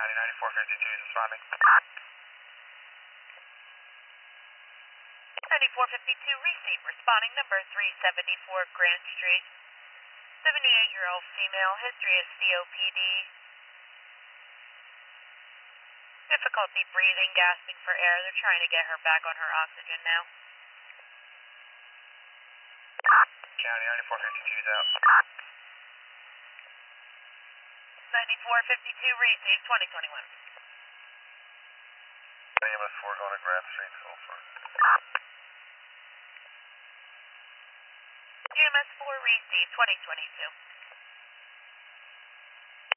County 9452 is responding. 9452 receive, responding number 374 Grant Street. 78-year-old female, history of COPD. Difficulty breathing, gasping for air. They're trying to get her back on her oxygen now. County 9452 is out. 9452 receive, 2021. EMS 4 going to Grant Street, Sulphur. EMS 4 receive, 2022.